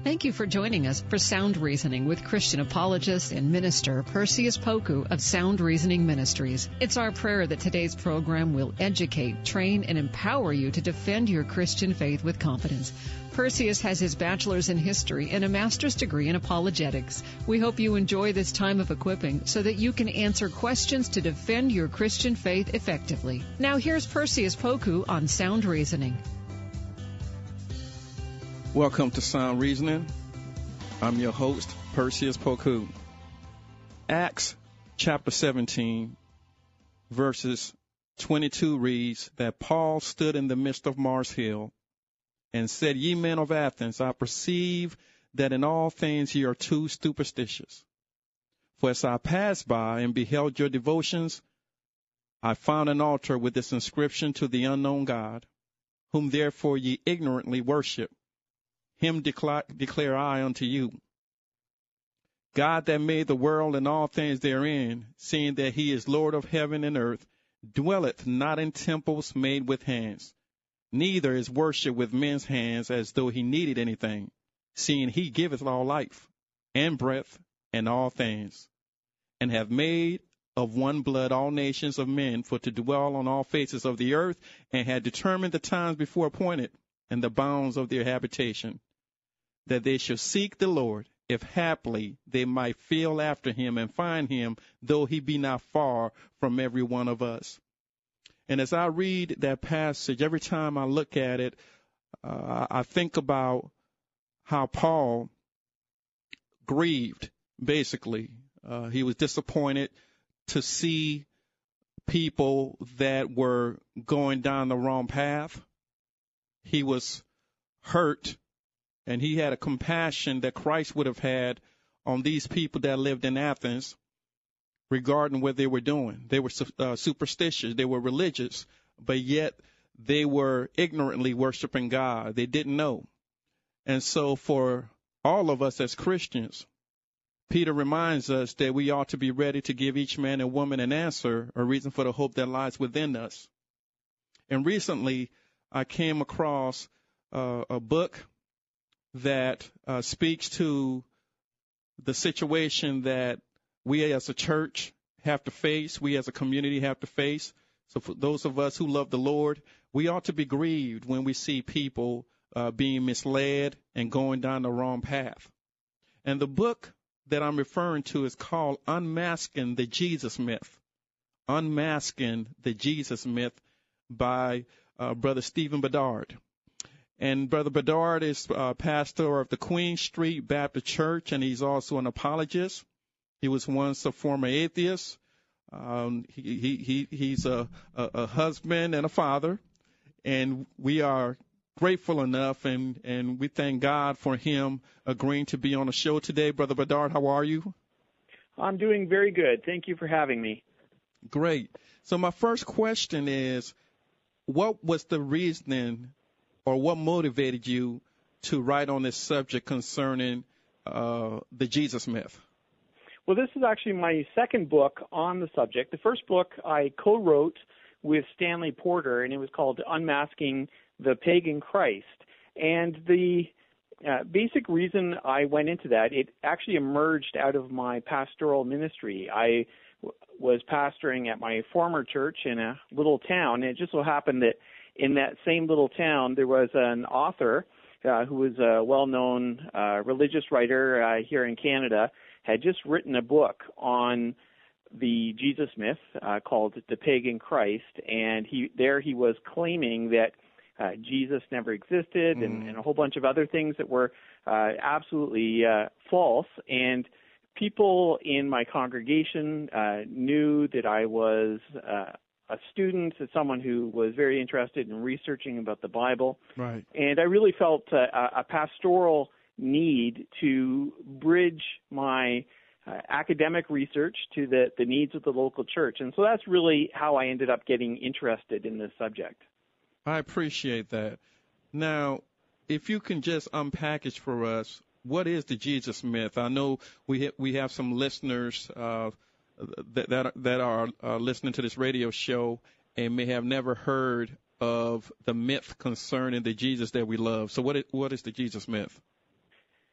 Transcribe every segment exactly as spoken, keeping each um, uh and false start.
Thank you for joining us for Sound Reasoning with Christian apologist and minister Perseus Poku of Sound Reasoning Ministries. It's our prayer that today's program will educate, train, and empower you to defend your Christian faith with confidence. Perseus has his bachelor's in history and a master's degree in apologetics. We hope you enjoy this time of equipping so that you can answer questions to defend your Christian faith effectively. Now here's Perseus Poku on Sound Reasoning. Welcome to Sound Reasoning. I'm your host, Perseus Poku. Acts chapter seventeen, verses twenty-two reads that Paul stood in the midst of Mars Hill and said, Ye men of Athens, I perceive that in all things ye are too superstitious. For as I passed by and beheld your devotions, I found an altar with this inscription to the unknown God, whom therefore ye ignorantly worship. Him declare, declare I unto you. God that made the world and all things therein, seeing that he is Lord of heaven and earth, dwelleth not in temples made with hands, neither is worship with men's hands as though he needed anything, seeing he giveth all life and breath and all things, and hath made of one blood all nations of men for to dwell on all faces of the earth, and had determined the times before appointed and the bounds of their habitation, that they should seek the Lord, if haply they might feel after him and find him, though he be not far from every one of us. And as I read that passage, every time I look at it, uh, I think about how Paul grieved, basically. Uh, he was disappointed to see people that were going down the wrong path. He was hurt, and he had a compassion that Christ would have had on these people that lived in Athens regarding what they were doing. They were uh, superstitious. They were religious, but yet they were ignorantly worshiping God. They didn't know. And so for all of us as Christians, Peter reminds us that we ought to be ready to give each man and woman an answer, a reason for the hope that lies within us. And recently, I came across uh, a book that uh, speaks to the situation that we as a church have to face, we as a community have to face. So for those of us who love the Lord, we ought to be grieved when we see people uh, being misled and going down the wrong path. And the book that I'm referring to is called Unmasking the Jesus Myth. Unmasking the Jesus Myth by uh, Brother Stephen Bedard. And Brother Bedard is uh, pastor of the Queen Street Baptist Church, and he's also an apologist. He was once a former atheist. Um, he, he, he, he's a, a, a husband and a father, and we are grateful enough, and, and we thank God for him agreeing to be on the show today. Brother Bedard, how are you? I'm doing very good. Thank you for having me. Great. So my first question is, what was the reasoning or what motivated you to write on this subject concerning uh, the Jesus myth? Well, this is actually my second book on the subject. The first book I co-wrote with Stanley Porter, and it was called Unmasking the Pagan Christ. And the uh, basic reason I went into that, it actually emerged out of my pastoral ministry. I w- was pastoring at my former church in a little town, and it just so happened that in that same little town, there was an author uh, who was a well-known uh, religious writer uh, here in Canada, had just written a book on the Jesus myth uh, called The Pagan Christ, and he there he was claiming that uh, Jesus never existed mm. and, and a whole bunch of other things that were uh, absolutely uh, false. And people in my congregation uh, knew that I was uh, a student, someone who was very interested in researching about the Bible. Right. And I really felt uh, a pastoral need to bridge my uh, academic research to the, the needs of the local church. And so that's really how I ended up getting interested in this subject. I appreciate that. Now, if you can just unpackage for us, what is the Jesus myth? I know we ha- we have some listeners uh, that, that that are uh, listening to this radio show and may have never heard of the myth concerning the Jesus that we love. So what is, what is the Jesus myth?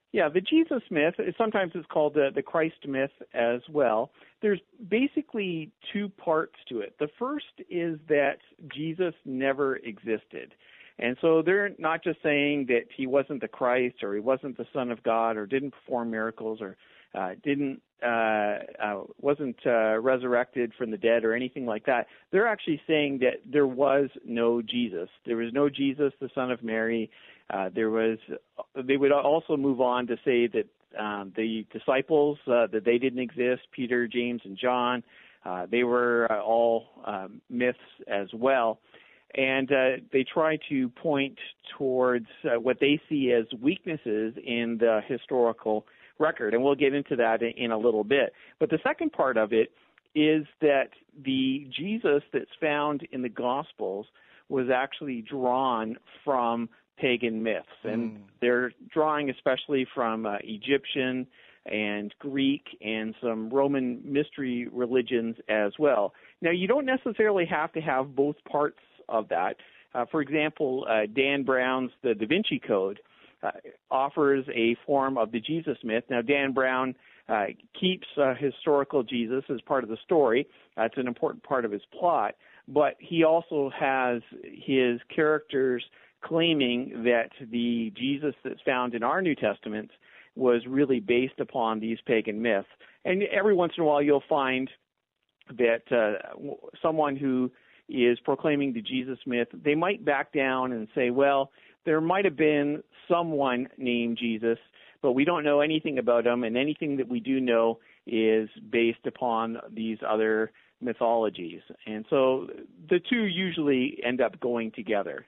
Yeah, the Jesus myth, sometimes it's called the, the Christ myth as well. There's basically two parts to it. The first is that Jesus never existed. And so they're not just saying that he wasn't the Christ or he wasn't the Son of God or didn't perform miracles or uh, didn't uh, uh, wasn't uh, resurrected from the dead or anything like that. They're actually saying that there was no Jesus. There was no Jesus, the Son of Mary. Uh, there was. They would also move on to say that um, the disciples uh, that they didn't exist. Peter, James, and John. Uh, they were uh, all um, myths as well. And uh, they try to point towards uh, what they see as weaknesses in the historical record, and we'll get into that in, in a little bit. But the second part of it is that the Jesus that's found in the Gospels was actually drawn from pagan myths, and mm. they're drawing especially from uh, Egyptian and Greek and some Roman mystery religions as well. Now, you don't necessarily have to have both parts of that. Uh, for example, uh, Dan Brown's The Da Vinci Code uh, offers a form of the Jesus myth. Now, Dan Brown uh, keeps uh, historical Jesus as part of the story. That's an important part of his plot. But he also has his characters claiming that the Jesus that's found in our New Testament was really based upon these pagan myths. And every once in a while you'll find that uh, someone who is proclaiming the Jesus myth, they might back down and say, well, there might have been someone named Jesus, but we don't know anything about him, and anything that we do know is based upon these other mythologies. And so the two usually end up going together.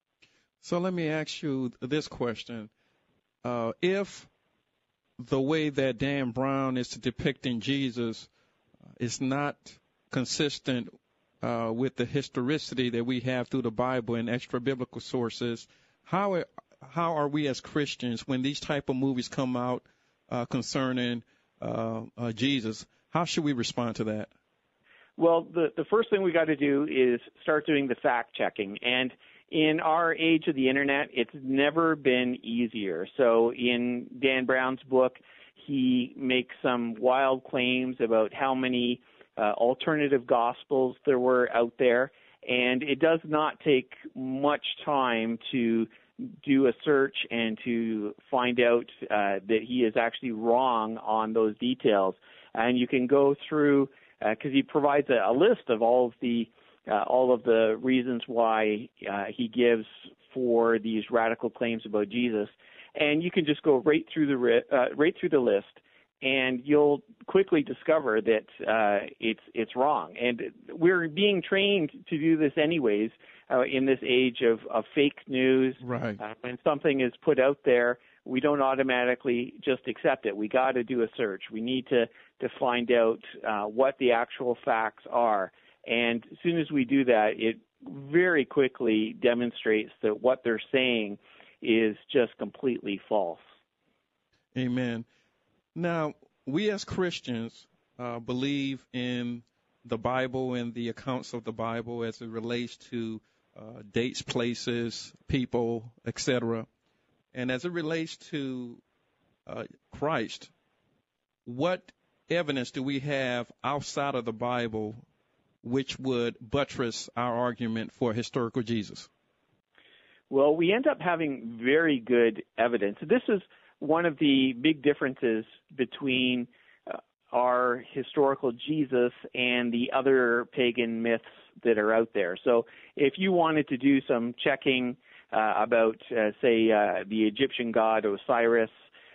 So let me ask you this question. Uh, if the way that Dan Brown is depicting Jesus is not consistent uh, with the historicity that we have through the Bible and extra biblical sources, how how are we as Christians, when these type of movies come out uh, concerning uh, uh, Jesus, how should we respond to that? Well, the, the first thing we got to do is start doing the fact checking. And in our age of the internet, it's never been easier. So in Dan Brown's book, he makes some wild claims about how many uh, alternative gospels there were out there. And it does not take much time to do a search and to find out uh, that he is actually wrong on those details. And you can go through, because uh, he provides a, a list of all of the uh, all of the reasons why uh, he gives for these radical claims about Jesus, and you can just go right through the uh, right through the list, and you'll quickly discover that uh, it's it's wrong. And we're being trained to do this anyways uh, in this age of, of fake news. Right. Uh, when something is put out there, we don't automatically just accept it. We got to do a search. We need to to find out uh, what the actual facts are. And as soon as we do that, it very quickly demonstrates that what they're saying is just completely false. Amen. Now, we as Christians uh, believe in the Bible and the accounts of the Bible as it relates to uh, dates, places, people, et cetera. And as it relates to uh, Christ, what evidence do we have outside of the Bible which would buttress our argument for historical Jesus? Well, we end up having very good evidence. This is one of the big differences between uh, our historical Jesus and the other pagan myths that are out there. So if you wanted to do some checking uh, about, uh, say, uh, the Egyptian god Osiris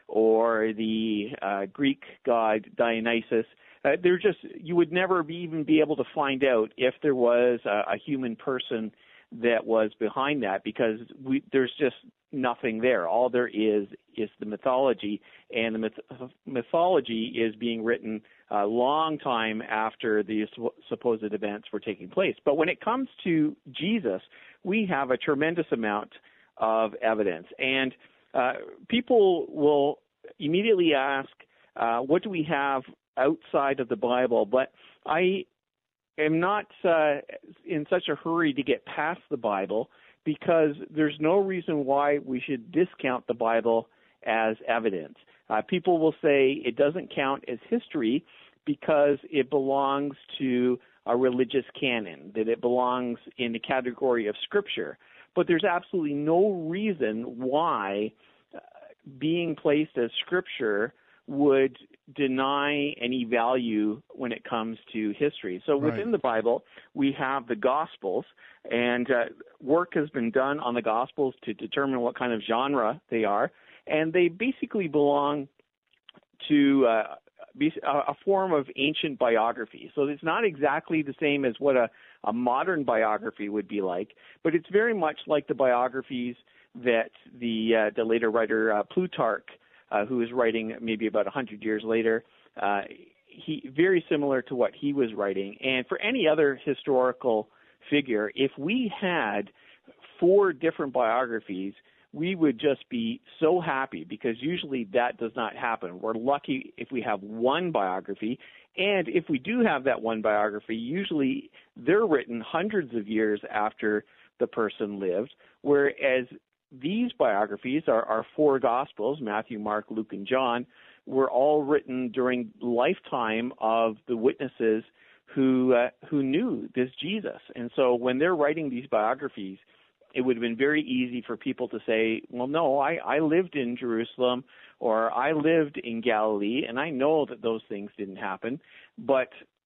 or the uh, Greek god Dionysus, uh, they're just you would never be, even be able to find out if there was a, a human person that was behind that, because we, there's just nothing there. All there is is the mythology, and the myth- mythology is being written a long time after the supposed events were taking place. But when it comes to Jesus, we have a tremendous amount of evidence. And uh, people will immediately ask, uh, what do we have outside of the Bible? But I am not uh, in such a hurry to get past the Bible, because there's no reason why we should discount the Bible as evidence. Uh, people will say it doesn't count as history because it belongs to a religious canon, that it belongs in the category of Scripture. But there's absolutely no reason why uh, being placed as Scripture would deny any value when it comes to history. So Right. within the Bible, we have the Gospels, and uh, work has been done on the Gospels to determine what kind of genre they are, and they basically belong to uh, a form of ancient biography. So it's not exactly the same as what a, a modern biography would be like, but it's very much like the biographies that the uh, the later writer uh, Plutarch, uh, who is writing maybe about one hundred years later, uh, he very similar to what he was writing. And for any other historical figure, if we had four different biographies, we would just be so happy, because usually that does not happen. We're lucky if we have one biography, and if we do have that one biography, usually they're written hundreds of years after the person lived, whereas these biographies, our, our four Gospels, Matthew, Mark, Luke, and John, were all written during the lifetime of the witnesses who uh, who knew this Jesus. And so when they're writing these biographies, it would have been very easy for people to say, well, no, I, I lived in Jerusalem, or I lived in Galilee, and I know that those things didn't happen. But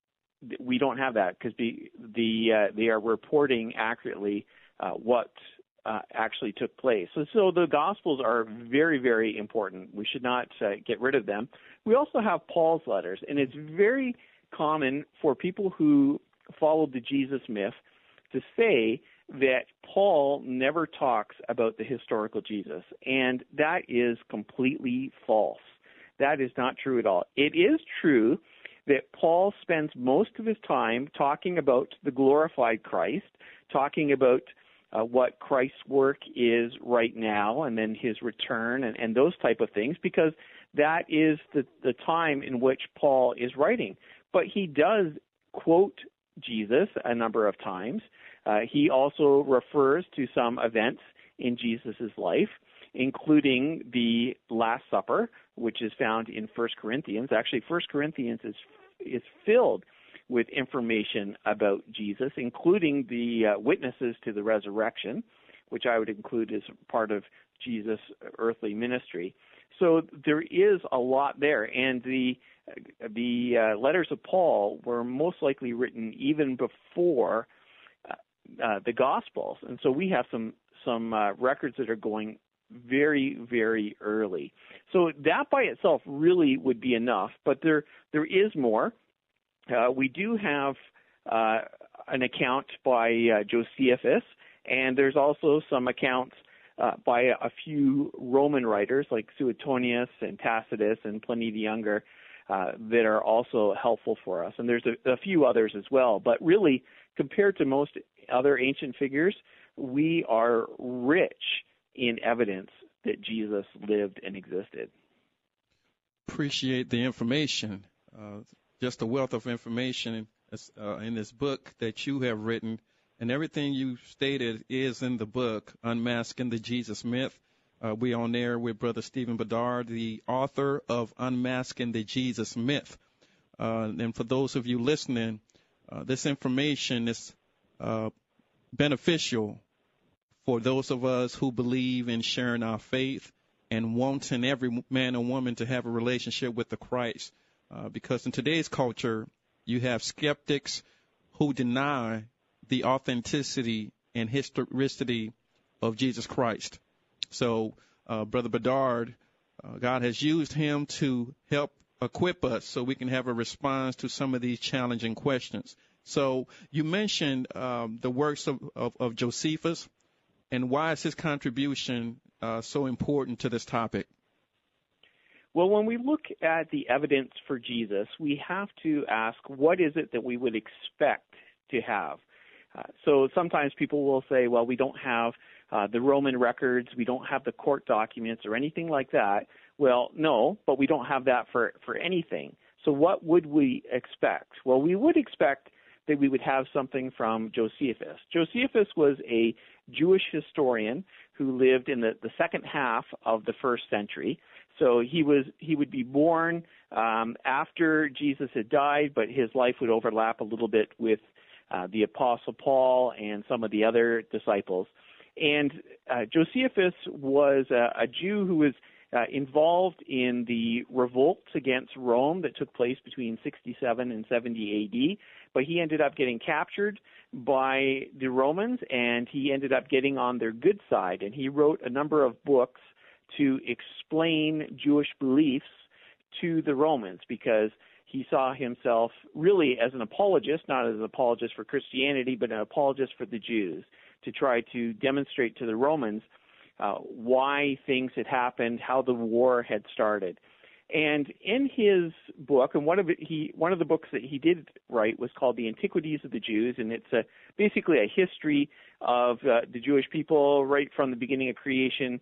we don't have that, because the, the, uh, they are reporting accurately uh, what uh, actually took place. So, so the Gospels are very, very important. We should not uh, get rid of them. We also have Paul's letters, and it's very common for people who followed the Jesus myth to say that Paul never talks about the historical Jesus, and that is completely false. That is not true at all. It is true that Paul spends most of his time talking about the glorified Christ, talking about uh, what Christ's work is right now, and then his return, and, and those type of things, because that is the, the time in which Paul is writing. But he does quote Jesus a number of times. Uh, he also refers to some events in Jesus' life, including the Last Supper, which is found in First Corinthians. Actually, First Corinthians is is filled with information about Jesus, including the uh, witnesses to the resurrection, which I would include as part of Jesus' earthly ministry. So there is a lot there, and the the uh, letters of Paul were most likely written even before Uh, the Gospels, and so we have some some uh, records that are going very, very early. So that by itself really would be enough, but there there is more. Uh, we do have uh, an account by uh, Josephus, and there's also some accounts uh, by a, a few Roman writers like Suetonius and Tacitus and Pliny the Younger uh, that are also helpful for us. And there's a, a few others as well, but really, compared to most other ancient figures, we are rich in evidence that Jesus lived and existed. Appreciate the information. Uh, just a wealth of information uh, in this book that you have written, and everything you stated is in the book, Unmasking the Jesus Myth. Uh, we on there with Brother Stephen Bedard, the author of Unmasking the Jesus Myth. Uh, and for those of you listening, uh, this information is uh, beneficial for those of us who believe in sharing our faith and wanting every man and woman to have a relationship with the Christ. Uh, because in today's culture, you have skeptics who deny the authenticity and historicity of Jesus Christ. So, uh, Brother Bedard, uh, God has used him to help equip us so we can have a response to some of these challenging questions. So you mentioned um, the works of, of, of Josephus, and why is his contribution uh, so important to this topic? Well, when we look at the evidence for Jesus, we have to ask, what is it that we would expect to have? Uh, so sometimes people will say, well, we don't have uh, the Roman records, we don't have the court documents or anything like that. Well, no, but we don't have that for, for anything. So what would we expect? Well, we would expect that we would have something from Josephus. Josephus was a Jewish historian who lived in the, the second half of the first century. So he was he would be born um, after Jesus had died, but his life would overlap a little bit with uh, the Apostle Paul and some of the other disciples. And uh, Josephus was a, a Jew who was uh, involved in the revolts against Rome that took place between sixty-seven and seventy A D, but he ended up getting captured by the Romans, and he ended up getting on their good side, and he wrote a number of books to explain Jewish beliefs to the Romans, because he saw himself really as an apologist, not as an apologist for Christianity, but an apologist for the Jews, to try to demonstrate to the Romans uh, why things had happened, how the war had started. And in his book, and one of it, he one of the books that he did write was called The Antiquities of the Jews, and it's a, basically a history of uh, the Jewish people right from the beginning of creation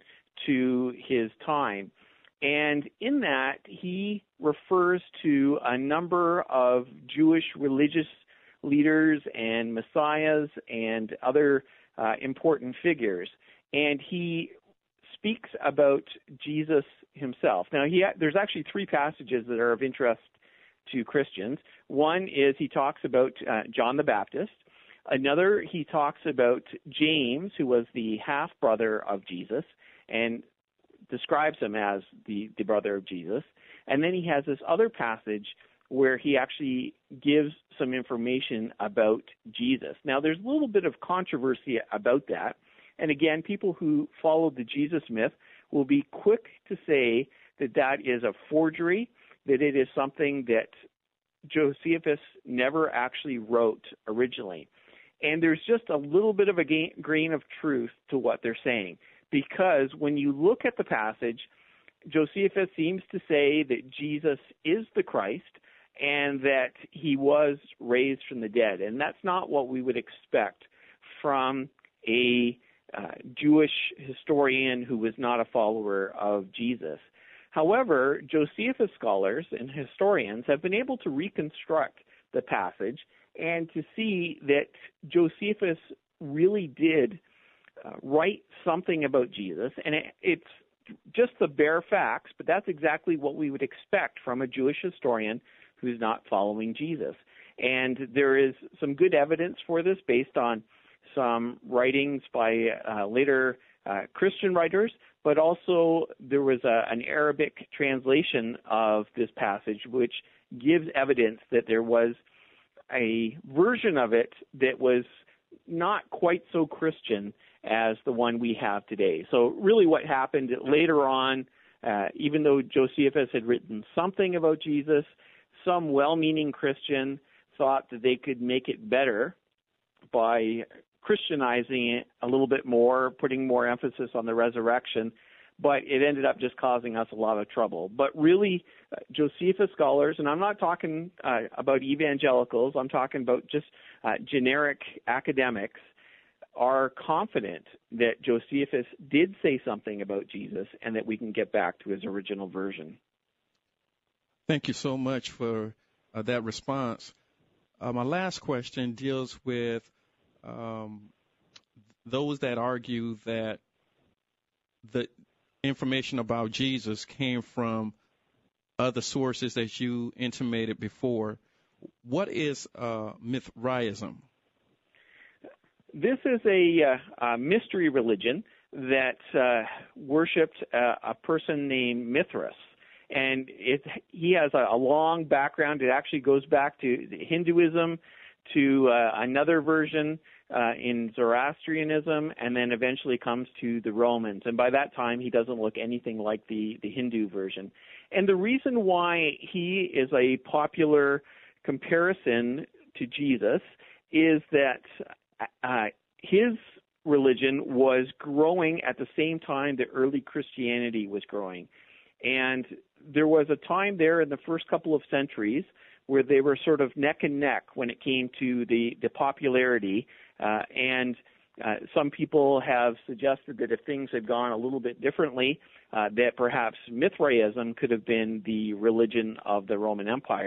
to his time. And in that, he refers to a number of Jewish religious leaders and messiahs and other uh, important figures. And he speaks about Jesus himself. Now, he ha- there's actually three passages that are of interest to Christians. One is he talks about uh, John the Baptist. Another, he talks about James, who was the half-brother of Jesus, and describes him as the, the brother of Jesus. And then he has this other passage where he actually gives some information about Jesus. Now, there's a little bit of controversy about that. And again, people who follow the Jesus myth will be quick to say that that is a forgery, that it is something that Josephus never actually wrote originally. And there's just a little bit of a grain of truth to what they're saying, because when you look at the passage, Josephus seems to say that Jesus is the Christ and that he was raised from the dead. And that's not what we would expect from a uh, Jewish historian who was not a follower of Jesus. However, Josephus scholars and historians have been able to reconstruct the passage and to see that Josephus really did uh, write something about Jesus. And it, it's just the bare facts, but that's exactly what we would expect from a Jewish historian who's not following Jesus. And there is some good evidence for this based on some writings by uh, later uh, Christian writers, but also there was a, an Arabic translation of this passage which gives evidence that there was a version of it that was not quite so Christian as the one we have today. So really what happened later on, uh, even though Josephus had written something about Jesus, some well-meaning Christian thought that they could make it better by Christianizing it a little bit more, putting more emphasis on the resurrection, but it ended up just causing us a lot of trouble. But really, uh, Josephus scholars, and I'm not talking uh, about evangelicals, I'm talking about just uh, generic academics, are confident that Josephus did say something about Jesus and that we can get back to his original version. Thank you so much for uh, that response. Uh, my last question deals with um, those that argue that the information about Jesus came from other sources that you intimated before. What is uh, Mithraism? This is a, uh, a mystery religion that uh, worshipped uh, a person named Mithras. And it, he has a, a long background. It actually goes back to Hinduism, to uh, another version uh, in Zoroastrianism, and then eventually comes to the Romans. And by that time, he doesn't look anything like the, the Hindu version. And the reason why he is a popular comparison to Jesus is that uh, his religion was growing at the same time that early Christianity was growing. And there was a time there in the first couple of centuries where they were sort of neck and neck when it came to the, the popularity. Uh, and uh, some people have suggested that if things had gone a little bit differently, uh, that perhaps Mithraism could have been the religion of the Roman Empire.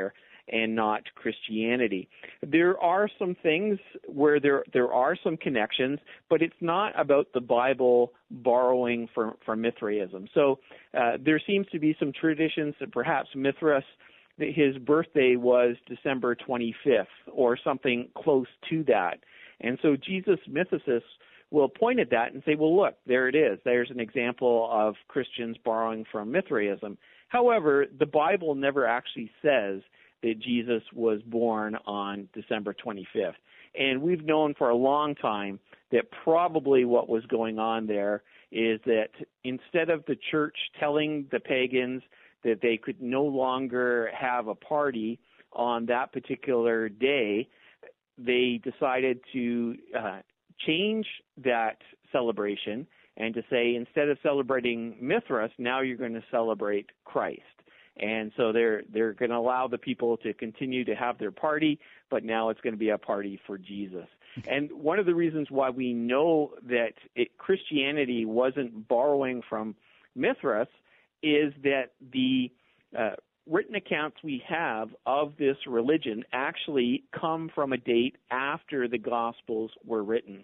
and not Christianity. There are some things where there there are some connections, but it's not about the Bible borrowing from, from Mithraism. So uh, there seems to be some traditions that perhaps Mithras, his birthday was December twenty-fifth or something close to that. And so Jesus mythicists will point at that and say, well, look, there it is. There's an example of Christians borrowing from Mithraism. However, the Bible never actually says that Jesus was born on December twenty-fifth. And we've known for a long time that probably what was going on there is that instead of the church telling the pagans that they could no longer have a party on that particular day, they decided to uh, change that celebration and to say, instead of celebrating Mithras, now you're going to celebrate Christ. And so they're they're going to allow the people to continue to have their party, but now it's going to be a party for Jesus. And one of the reasons why we know that it, Christianity wasn't borrowing from Mithras is that the uh, written accounts we have of this religion actually come from a date after the Gospels were written.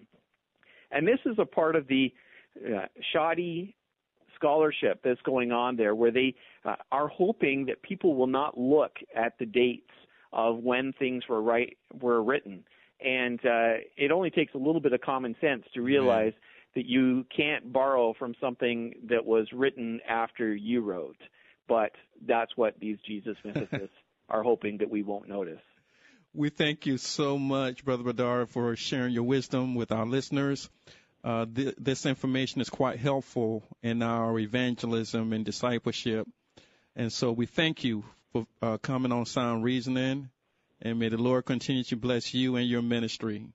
And this is a part of the uh, shoddy scholarship that's going on there, where they uh, are hoping that people will not look at the dates of when things were right were written. And uh, it only takes a little bit of common sense to realize mm-hmm. that you can't borrow from something that was written after you wrote. But that's what these Jesus mythicists are hoping that we won't notice. We thank you so much, Brother Bedard, for sharing your wisdom with our listeners. Uh, th- this information is quite helpful in our evangelism and discipleship. And so we thank you for uh, coming on Sound Reasoning, and may the Lord continue to bless you and your ministry.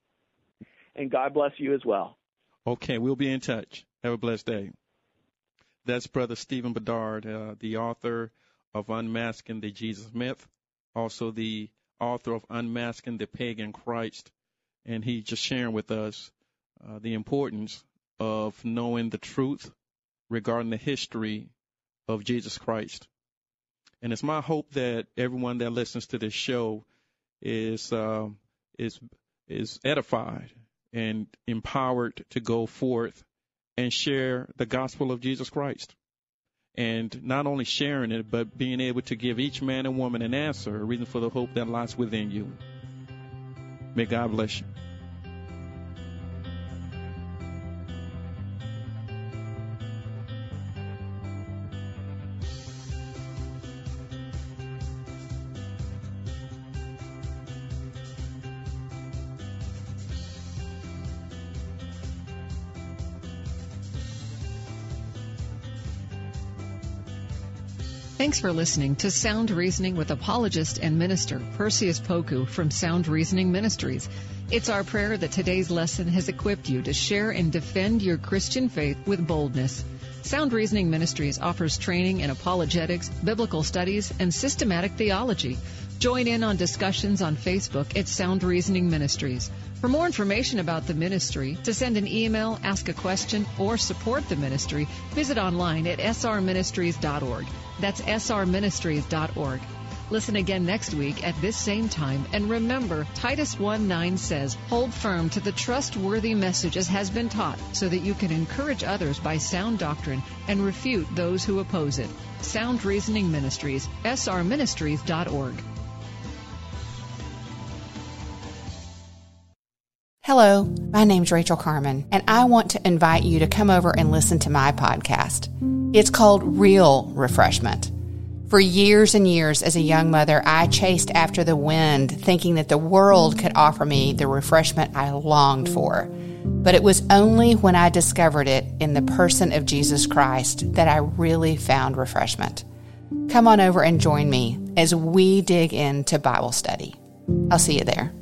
And God bless you as well. Okay, we'll be in touch. Have a blessed day. That's Brother Stephen Bedard, uh, the author of Unmasking the Jesus Myth, also the author of Unmasking the Pagan Christ. And he's just sharing with us uh, the importance of knowing the truth regarding the history of Jesus Christ. And it's my hope that everyone that listens to this show is uh, is is edified and empowered to go forth and share the gospel of Jesus Christ. And not only sharing it, but being able to give each man and woman an answer, a reason for the hope that lies within you. May God bless you. Thanks for listening to Sound Reasoning with apologist and minister Perseus Poku from Sound Reasoning Ministries. It's our prayer that today's lesson has equipped you to share and defend your Christian faith with boldness. Sound Reasoning Ministries offers training in apologetics, biblical studies, and systematic theology. Join in on discussions on Facebook at Sound Reasoning Ministries. For more information about the ministry, to send an email, ask a question, or support the ministry, visit online at s r ministries dot org. That's s r ministries dot org. Listen again next week at this same time, and remember, Titus one nine says, hold firm to the trustworthy message as has been taught, so that you can encourage others by sound doctrine and refute those who oppose it. Sound Reasoning Ministries, s r ministries dot org. Hello, my name's Rachel Carmen, and I want to invite you to come over and listen to my podcast. It's called Real Refreshment. For years and years as a young mother, I chased after the wind, thinking that the world could offer me the refreshment I longed for. But it was only when I discovered it in the person of Jesus Christ that I really found refreshment. Come on over and join me as we dig into Bible study. I'll see you there.